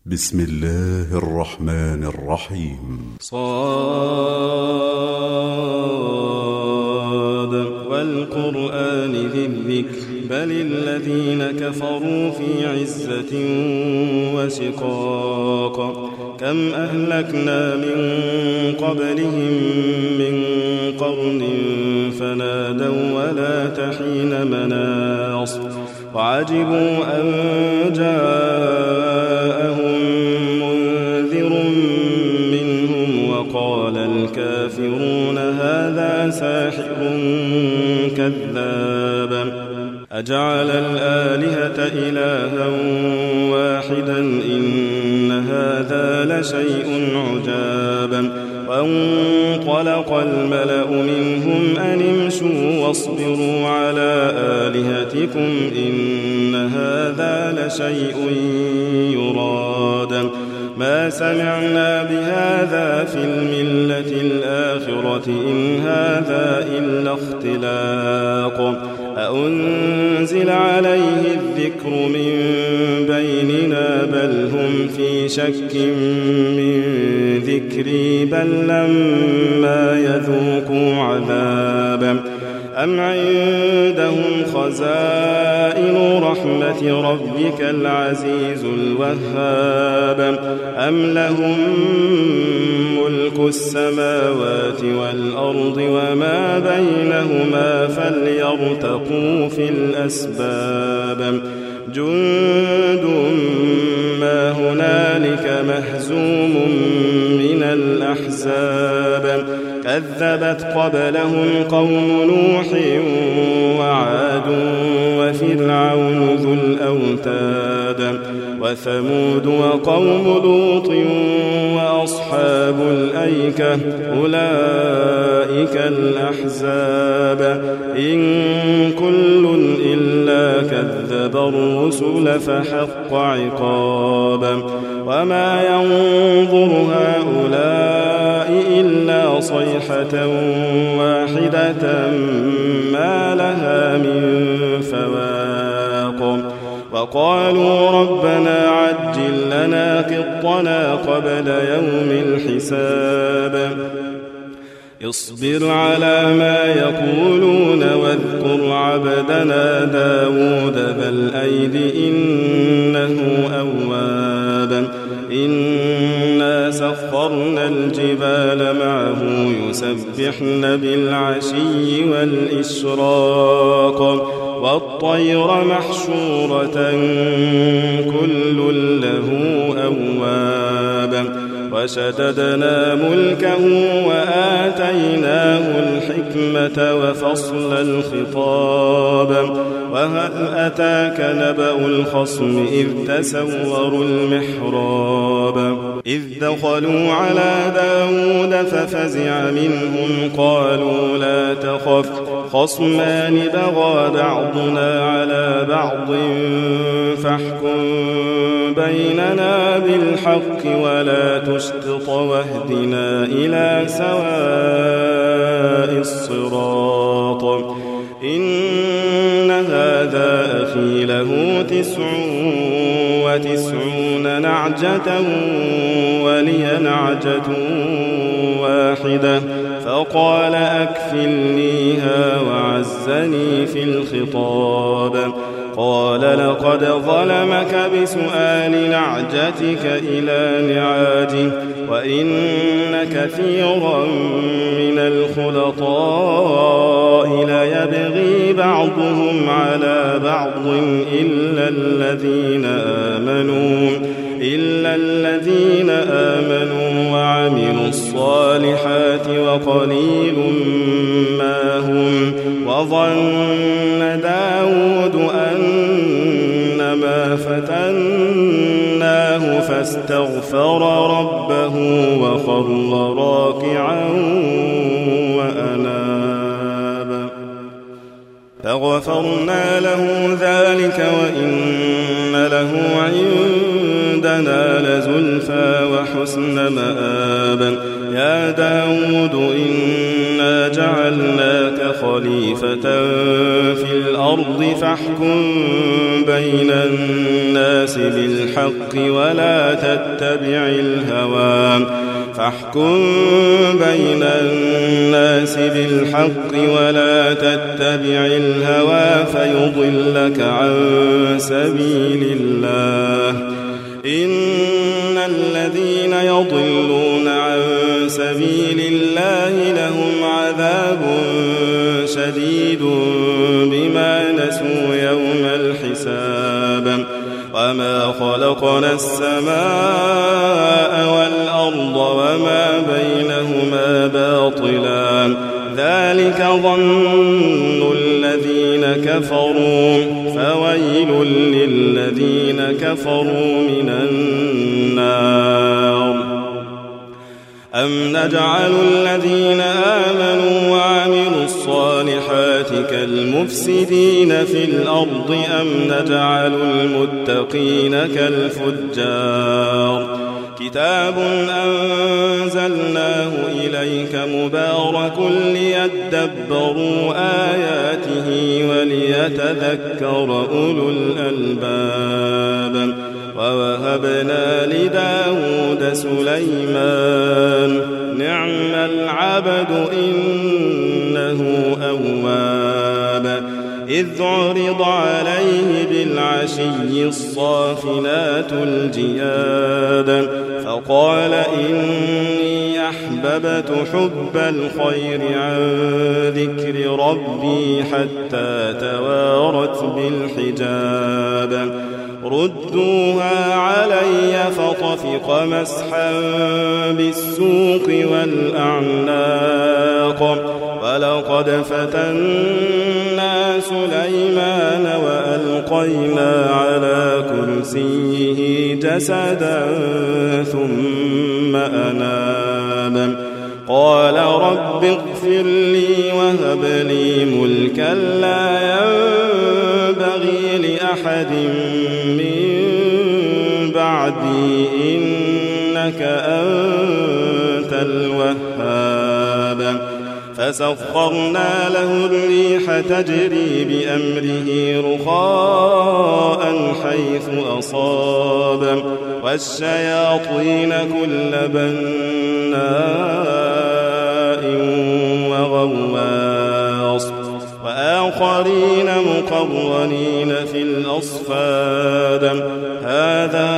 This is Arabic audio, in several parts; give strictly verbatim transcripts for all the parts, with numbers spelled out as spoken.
بسم الله الرحمن الرحيم. صاد والقرآن ذي الذكر بل الذين كفروا في عزة وشقاق كم أهلكنا من قبلهم من قرن فنادوا ولا تحين مناص وعجبوا أن جاءهم منذر منهم وقال الكافرون هذا ساحر كذاب أجعل الآلهة إلها واحدا إن هذا لشيء عجاب وانطلق الملأ منهم أن امشوا واصبروا على آلهتكم إن هذا لشيء يراد ما سمعنا بهذا في الملة الآخرة إن هذا إلا اختلاق أأنزل عليه الذكر من بيننا بل هم في شك من ذكري بل لما يذوقوا عذابا أم عندهم خزائن رحمة ربك العزيز الوهاب أم لهم ملك السماوات والأرض وما بينهما فليرتقوا في الأسباب جند ما هنالك مهزوم من الأحزاب كذبت قبلهم قوم نوح وعاد وفرعون ذو الأوتاد وثمود وقوم لوط وأصحاب الأيكة أولئك الأحزاب إن كل إلا كذب الرسل فحق عقاب وما ينظر هؤلاء إلا صيحة واحدة ما لها من فواق وقالوا ربنا عجل لنا قطنا قبل يوم الحساب اصبر على ما يقولون واذكر عبدنا داود ذا الأيد إنه أواب إنا سخرنا الجبال معه يسبحن بالعشي والإشراق والطير محشورة كل له أواب وشددنا ملكه وآتيناه الحكمة وفصل الخطاب وهل أتاك نبأ الخصم إذ تسوروا المحراب إذ دخلوا على داود ففزع منهم قالوا لا تخف خصمان بغى بعضنا على بعض فاحكم بيننا بالحق ولا تشطط واهدنا إلى سواء الصراط إن هذا أخي له تسع وتسعون نعجة ولي نعجة واحدة فقال أكفلنيها وعزني في الخطاب قال لقد ظلمك بسؤال نعجتك إلى نعاجه وإن كثيرا من الخلطاء ليبغي بعضهم على بعض إلا الذين آمنوا إلا الذين آمنوا وعملوا الصالحات وقليل ما هم وظن داود أنما فتناه فاستغفر ربه وخر راكعا وأناب فغفرنا له ذلك وإن له عندنا لزلفى وحسن مآب يا داود إنا جعلناك خليفة في الأرض فاحكم بين الناس بالحق ولا تتبع الهوى فاحكم بين الناس بالحق ولا تتبع الهوى فيضلك عن سبيل الله إن الذين يضلون عن سبيل الله لهم عذاب شديد بما نسوا يوم الحساب وما خلقنا السماء والأرض وما بينهما باطلا ذلك ظن الذين كفروا فويل للذين كفروا من النار أم نجعل الذين آمنوا وعملوا الصالحات كالمفسدين في الأرض أم نجعل المتقين كالفجار كتاب أنزلناه إليك مبارك ليدبروا آياته وليتذكر أولو الألباب ووهبنا لداود سليمان نعم العبد إنه أواب إذ عرض عليه بالعشي الصافنات الجياد فقال إني أحببت حب الخير عن ذكر ربي حتى توارت بالحجاب ردوها علي فطفق مسحا بالسوق والأعناق ولقد فتنا سليمان وألقينا على كرسيه جسدا ثم أناب قال رب اغفر لي وهب لي ملكا لا ينبغي لأحد من بعدي إنك أنت الوهاب فسخرنا له الريح تجري بأمره رخاء حيث أصاب والشياطين كل بناء وغواص وآخرين مقرنين في الأصفاد هذا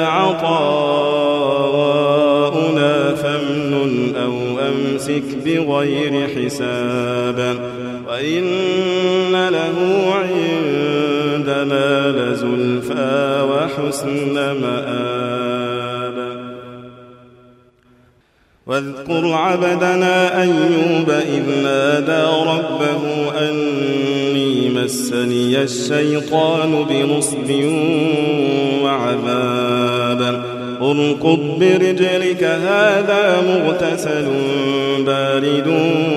عطاؤنا فامنن أو أمسك بغير حساب وإن له عندنا لزلفى وحسن مآب واذكر عبدنا أيوب إذ نادى ربه أني مسني الشيطان بنصب وعذاب اركض برجلك هذا مغتسل بارد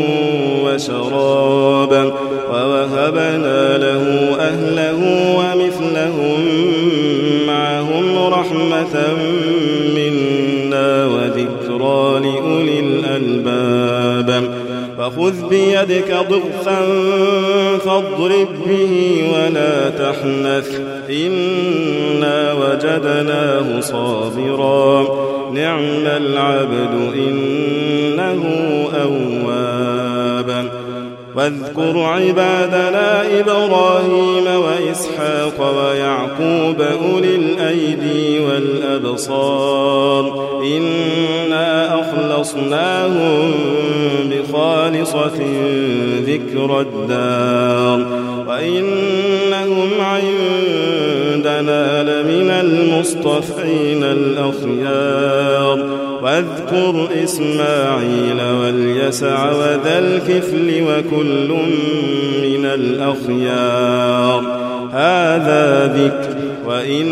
وشراب ووهبنا له أهله ومثلهم معهم رحمة منا وذكرى لأولي الألباب فخذ بيدك ضغثا فاضرب به ولا تحنث إنا وجدناه صابرا نعم العبد إنه أواب واذكر عبادنا إبراهيم وإسحاق ويعقوب أولي الأيدي والأبصار إنا أخلصناهم بخالصة ذكر الدار وإنهم عندنا لمن المصطفين الأخيار واذكر إسماعيل واليسع وذا الكفل وكل من الأخيار هذا ذكر وإن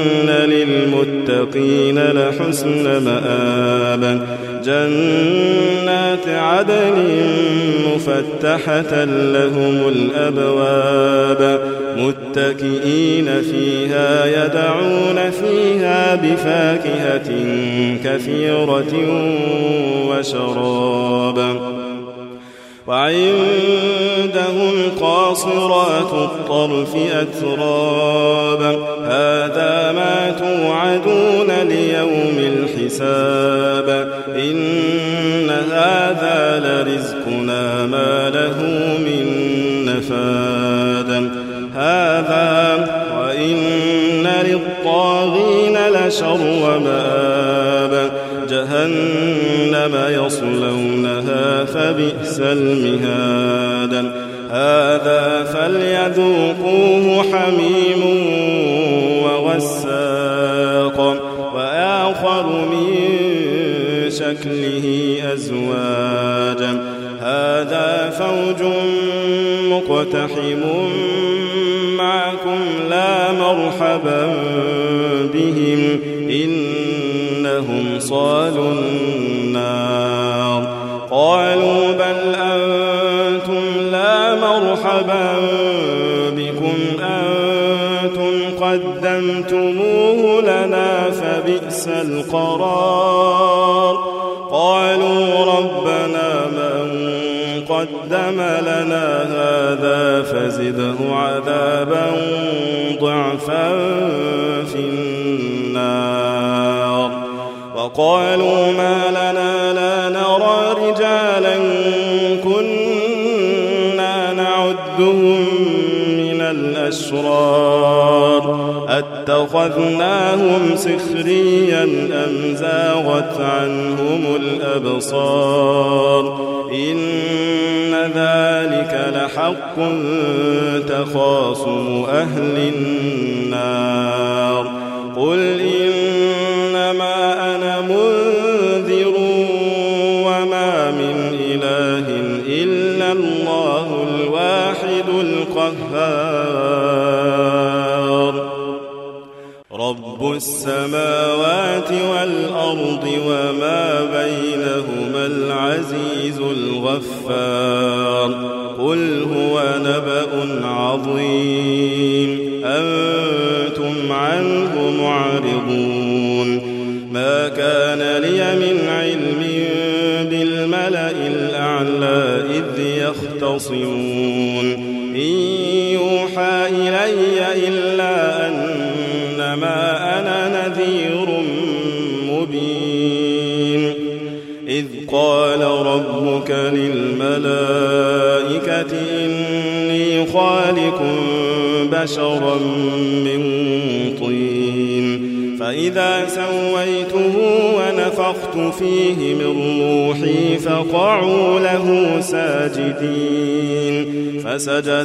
للمتقين لحسن مآب جنات عدن مفتحة لهم الأبواب متكئين فيها يدعون فيها بفاكهة كثيرة وشراب وعندهم قاصرات الطرف أتراب هذا ما توعدون ليوم الحساب إن هذا لرزقنا ما له من نفاد هذا وإن للطاغين لشر مآب جهنم يصلونها فبئس المهاد هذا فليذوقوه حميم وغساق وآخر من شكله أزواج هذا فوج مقتحم معكم لا مرحبا بهم إنهم صالوا النار قالوا بل أنتم لا مرحبا بكم أنتم قدمتموه لنا فبئس القرار قالوا ربنا من قدم لنا هذا فزده عذابا ضعفا في النار وقالوا ما لنا لا نرى رجالا كنا نعدهم من الأشرار أتخذناهم سخريا أم زاغت عنهم الأبصار إن ذلك لحق تخاصم أهل النار قل إنما أنا منذر وما من إله إلا الله الواحد القهار رب السماوات والأرض وما بينهما العزيز الغفار قل هو نبأ عظيم أنتم عنه معرضون ما كان لي من علم بالملأ الأعلى إذ يختصمون إن يوحى إلي إلا أنما أنا نذير مبين إذ قال ربك للملائكة إني خالق بشرا من طين فإذا سويته ونفخت فيه من روحي فقعوا له ساجدين فسجد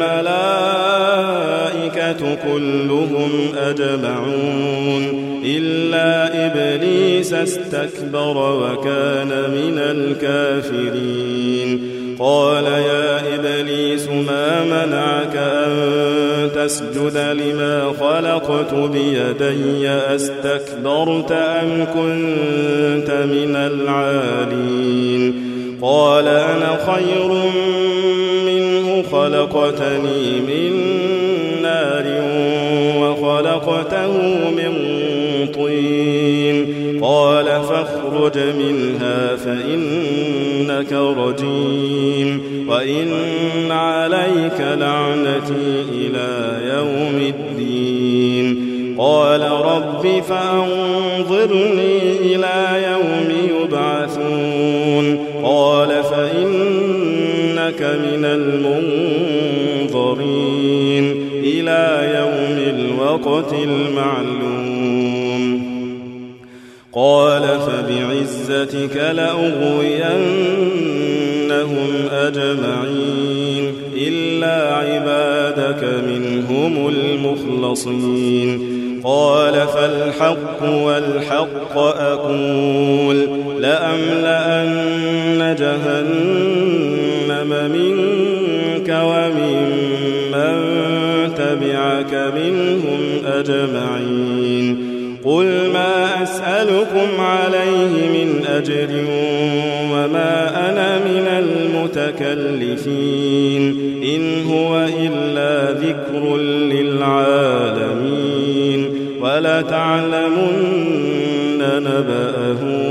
الملائكة كلهم أجمعون إلا إبليس استكبر وكان من الكافرين قال يا إبليس ما منعك أن تسجد لما خلقت بيدي أستكبرت أم كنت من العالين قال أنا خير منه خلقتني من نار وخلقته من طين قال فاخرج منها فإنك رجيم وإن عليك لعنتي إلى يوم الدين قال رب فأنظرني إلى يوم يبعثون قال فإنك من المنظرين إلى يوم الوقت المعلوم قال فبعزتك لأغوينهم أجمعين إلا عبادك منهم المخلصين قال فالحق والحق أقول لأملأن جهنم منك ومن من تبعك منهم أجمعين قل ما أسألكم عليه من أجر وما أنا من المتكلفين إن هو إلا ذكر للعالمين ولتعلمن نبأه